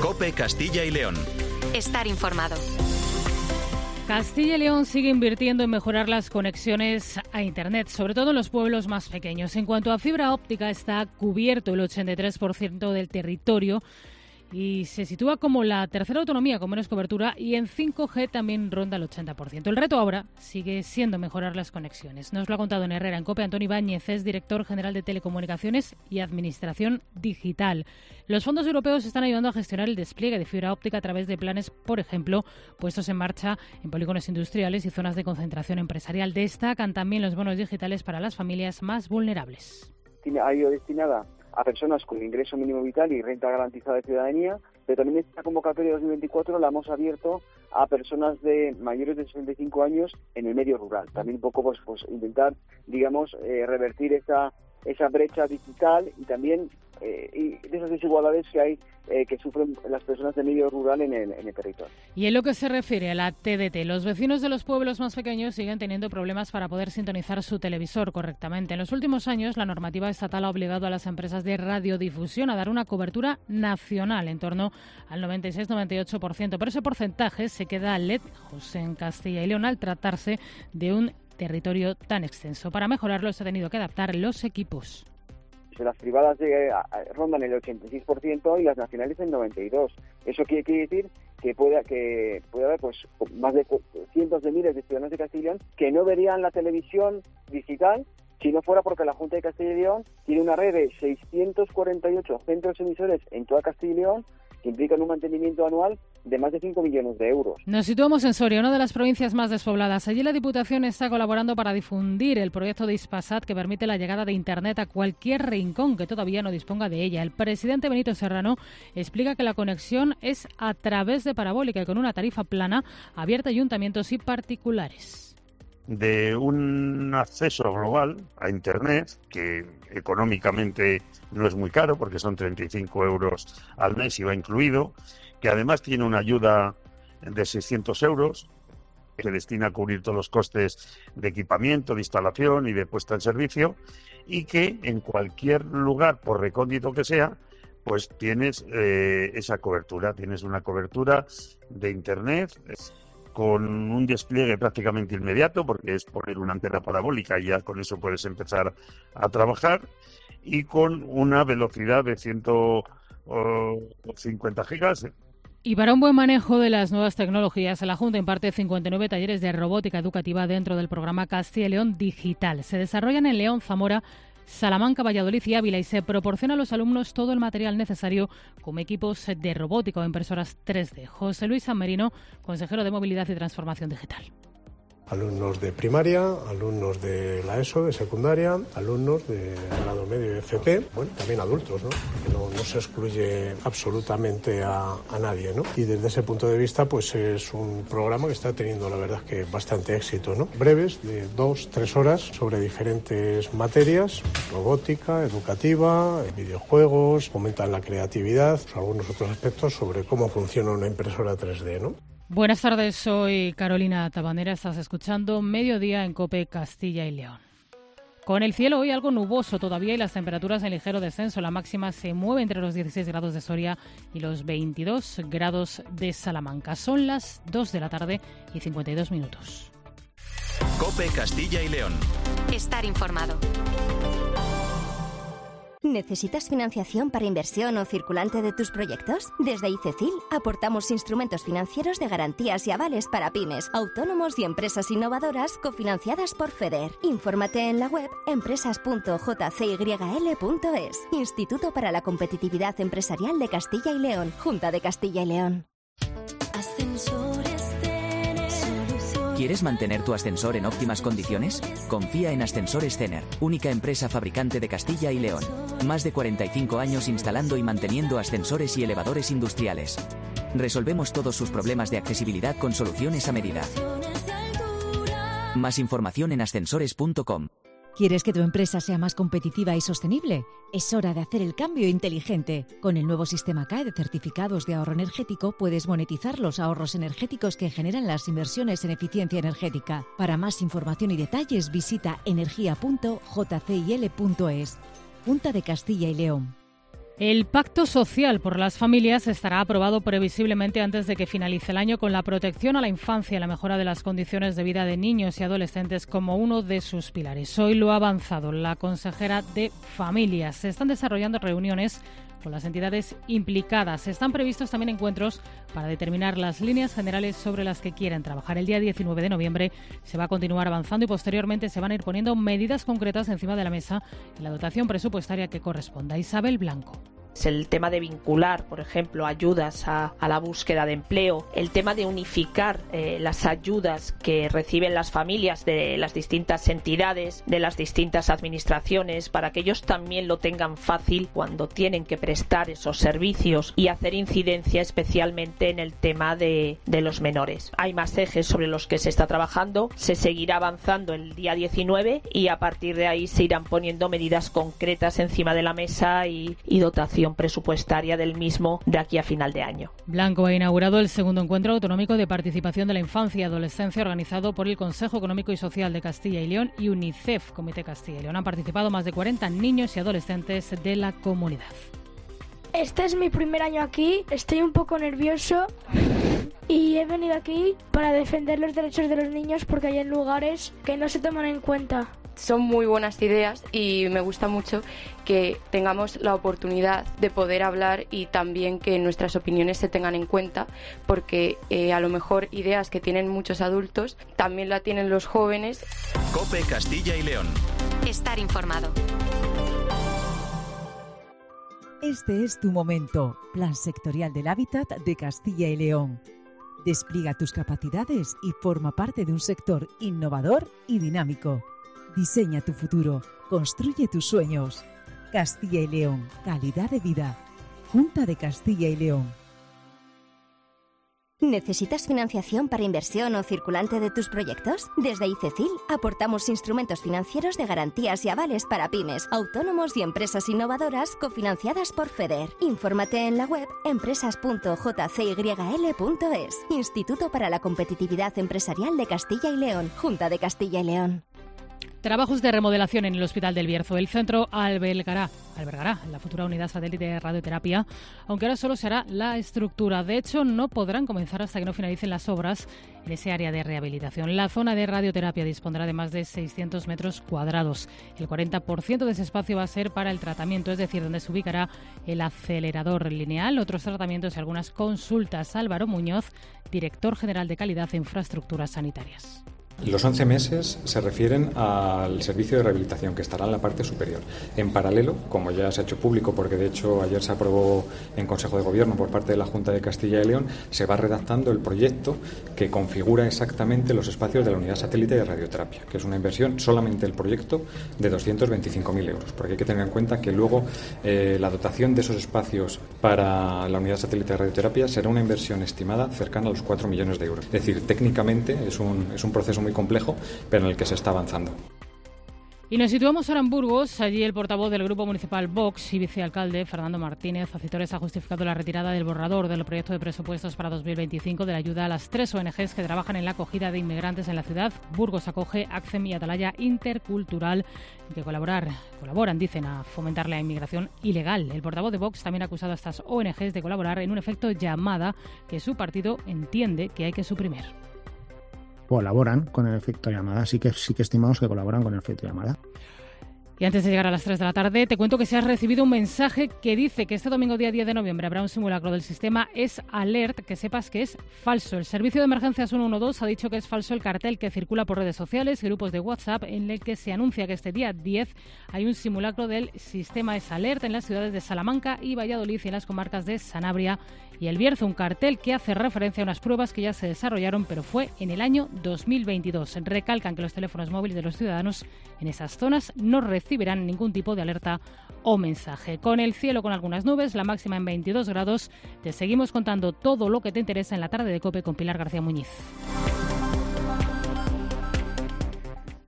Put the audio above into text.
COPE Castilla y León. Estar informado. Castilla y León sigue invirtiendo en mejorar las conexiones a Internet, sobre todo en los pueblos más pequeños. En cuanto a fibra óptica, está cubierto el 83% del territorio y se sitúa como la tercera autonomía con menos cobertura, y en 5G también ronda el 80%. El reto ahora sigue siendo mejorar las conexiones. Nos lo ha contado en Herrera en COPE Antonio Ibáñez, es director general de Telecomunicaciones y Administración Digital. Los fondos europeos están ayudando a gestionar el despliegue de fibra óptica a través de planes, por ejemplo, puestos en marcha en polígonos industriales y zonas de concentración empresarial. Destacan también los bonos digitales para las familias más vulnerables. Ha ido destinada a personas con ingreso mínimo vital y renta garantizada de ciudadanía, pero también esta convocatoria 2024 la hemos abierto a personas de mayores de 65 años en el medio rural. También un poco pues intentar, revertir esa brecha digital y también y de esas desigualdades que hay que sufren las personas de medio rural en el territorio. Y en lo que se refiere a la TDT, los vecinos de los pueblos más pequeños siguen teniendo problemas para poder sintonizar su televisor correctamente. En los últimos años, la normativa estatal ha obligado a las empresas de radiodifusión a dar una cobertura nacional en torno al 96-98%, pero ese porcentaje se queda lejos en Castilla y León al tratarse de un territorio tan extenso. Para mejorarlo se ha tenido que adaptar los equipos. Las privadas rondan el 86% y las nacionales el 92%. Eso quiere decir que puede haber pues más de cientos de miles de ciudadanos de Castilla y León que no verían la televisión digital si no fuera porque la Junta de Castilla y León tiene una red de 648 centros emisores en toda Castilla y León, que implican un mantenimiento anual de más de 5 millones de euros. Nos situamos en Soria, una de las provincias más despobladas. Allí la Diputación está colaborando para difundir el proyecto de Hispasat, que permite la llegada de Internet a cualquier rincón que todavía no disponga de ella. El presidente Benito Serrano explica que la conexión es a través de parabólica y con una tarifa plana abierta a ayuntamientos y particulares. De un acceso global a Internet, que económicamente no es muy caro porque son 35 euros al mes y va incluido, que además tiene una ayuda de 600 euros que se destina a cubrir todos los costes de equipamiento, de instalación y de puesta en servicio, y que en cualquier lugar, por recóndito que sea, pues tienes esa cobertura, tienes una cobertura de Internet con un despliegue prácticamente inmediato, porque es poner una antena parabólica y ya con eso puedes empezar a trabajar, y con una velocidad de 150 gigas. Y para un buen manejo de las nuevas tecnologías, la Junta imparte 59 talleres de robótica educativa dentro del programa Castilla y León Digital. Se desarrollan en León, Zamora, Salamanca, Valladolid y Ávila, y se proporciona a los alumnos todo el material necesario como equipos de robótica o impresoras 3D. José Luis San Merino, consejero de Movilidad y Transformación Digital. Alumnos de primaria, alumnos de la ESO, de secundaria, alumnos de grado medio y FP, bueno, también adultos, ¿no? Que no se excluye absolutamente a nadie, ¿no? Y desde ese punto de vista, pues es un programa que está teniendo, la verdad, que bastante éxito, ¿no? Breves, de 2-3 horas, sobre diferentes materias, robótica, educativa, videojuegos, fomentan la creatividad, algunos otros aspectos sobre cómo funciona una impresora 3D, ¿no? Buenas tardes, soy Carolina Tabanera, estás escuchando Mediodía en COPE Castilla y León. Con el cielo hoy algo nuboso todavía y las temperaturas en ligero descenso. La máxima se mueve entre los 16 grados de Soria y los 22 grados de Salamanca. Son las 2 de la tarde y 52 minutos. COPE Castilla y León. Estar informado. ¿Necesitas financiación para inversión o circulante de tus proyectos? Desde ICECIL aportamos instrumentos financieros de garantías y avales para pymes, autónomos y empresas innovadoras cofinanciadas por FEDER. Infórmate en la web empresas.jcyl.es. Instituto para la Competitividad Empresarial de Castilla y León. Junta de Castilla y León. ¿Quieres mantener tu ascensor en óptimas condiciones? Confía en Ascensores Cener, única empresa fabricante de Castilla y León. Más de 45 años instalando y manteniendo ascensores y elevadores industriales. Resolvemos todos sus problemas de accesibilidad con soluciones a medida. Más información en ascensores.com. ¿Quieres que tu empresa sea más competitiva y sostenible? Es hora de hacer el cambio inteligente. Con el nuevo sistema CAE de certificados de ahorro energético puedes monetizar los ahorros energéticos que generan las inversiones en eficiencia energética. Para más información y detalles visita energia.jcil.es. Junta de Castilla y León. El Pacto Social por las Familias estará aprobado previsiblemente antes de que finalice el año, con la protección a la infancia y la mejora de las condiciones de vida de niños y adolescentes como uno de sus pilares. Hoy lo ha avanzado la consejera de Familias. Se están desarrollando reuniones con las entidades implicadas. Están previstos también encuentros para determinar las líneas generales sobre las que quieren trabajar. El día 19 de noviembre se va a continuar avanzando y posteriormente se van a ir poniendo medidas concretas encima de la mesa en la dotación presupuestaria que corresponda. Isabel Blanco. Es el tema de vincular, por ejemplo, ayudas a la búsqueda de empleo, el tema de unificar las ayudas que reciben las familias de las distintas entidades, de las distintas administraciones, para que ellos también lo tengan fácil cuando tienen que prestar esos servicios y hacer incidencia especialmente en el tema de los menores. Hay más ejes sobre los que se está trabajando, se seguirá avanzando el día 19 y a partir de ahí se irán poniendo medidas concretas encima de la mesa y dotación presupuestaria del mismo de aquí a final de año. Blanco ha inaugurado el segundo encuentro autonómico de participación de la infancia y adolescencia organizado por el Consejo Económico y Social de Castilla y León y UNICEF, Comité Castilla y León. Han participado más de 40 niños y adolescentes de la comunidad. Este es mi primer año aquí, estoy un poco nervioso y he venido aquí para defender los derechos de los niños porque hay lugares que no se toman en cuenta. Son muy buenas ideas y me gusta mucho que tengamos la oportunidad de poder hablar y también que nuestras opiniones se tengan en cuenta, porque a lo mejor ideas que tienen muchos adultos también la tienen los jóvenes. COPE Castilla y León. Estar informado. Este es tu momento. Plan Sectorial del Hábitat de Castilla y León. Despliega tus capacidades y forma parte de un sector innovador y dinámico. Diseña tu futuro, construye tus sueños. Castilla y León, calidad de vida. Junta de Castilla y León. ¿Necesitas financiación para inversión o circulante de tus proyectos? Desde ICECIL aportamos instrumentos financieros de garantías y avales para pymes, autónomos y empresas innovadoras cofinanciadas por FEDER. Infórmate en la web empresas.jcyl.es. Instituto para la Competitividad Empresarial de Castilla y León. Junta de Castilla y León. Trabajos de remodelación en el Hospital del Bierzo. El centro albergará la futura unidad satélite de radioterapia, aunque ahora solo se hará la estructura. De hecho, no podrán comenzar hasta que no finalicen las obras en ese área de rehabilitación. La zona de radioterapia dispondrá de más de 600 metros cuadrados. El 40% de ese espacio va a ser para el tratamiento, es decir, donde se ubicará el acelerador lineal, otros tratamientos y algunas consultas. Álvaro Muñoz, director general de Calidad e Infraestructuras Sanitarias. Los 11 meses se refieren al servicio de rehabilitación, que estará en la parte superior. En paralelo, como ya se ha hecho público, porque de hecho ayer se aprobó en Consejo de Gobierno por parte de la Junta de Castilla y León, se va redactando el proyecto que configura exactamente los espacios de la unidad satélite de radioterapia, que es una inversión, solamente el proyecto, de 225.000 euros. Porque hay que tener en cuenta que luego la dotación de esos espacios para la unidad satélite de radioterapia será una inversión estimada cercana a los 4 millones de euros. Es decir, técnicamente es un proceso muy complejo, pero en el que se está avanzando. Y nos situamos ahora en Burgos. Allí el portavoz del Grupo Municipal Vox y vicealcalde, Fernando Martínez Acitores, ha justificado la retirada del borrador del proyecto de presupuestos para 2025 de la ayuda a las 3 ONGs que trabajan en la acogida de inmigrantes en la ciudad. Burgos acoge ACCEM y Atalaya Intercultural, que colaboran, dicen, a fomentar la inmigración ilegal. El portavoz de Vox también ha acusado a estas ONGs de colaborar en un efecto llamada que su partido entiende que hay que suprimir. Colaboran con el efecto llamada, sí que estimamos que colaboran con el efecto llamada. Y antes de llegar a las 3 de la tarde, te cuento que se ha recibido un mensaje que dice que este domingo día 10 de noviembre habrá un simulacro del sistema Es-Alert, que sepas que es falso. El Servicio de Emergencias 112 ha dicho que es falso el cartel que circula por redes sociales y grupos de WhatsApp en el que se anuncia que este día 10 hay un simulacro del sistema Es-Alert en las ciudades de Salamanca y Valladolid y en las comarcas de Sanabria y El Bierzo, un cartel que hace referencia a unas pruebas que ya se desarrollaron, pero fue en el año 2022. Recalcan que los teléfonos móviles de los ciudadanos en esas zonas no recibirán ningún tipo de alerta o mensaje. Con el cielo con algunas nubes, la máxima en 22 grados. Te seguimos contando todo lo que te interesa en la tarde de COPE con Pilar García Muñiz.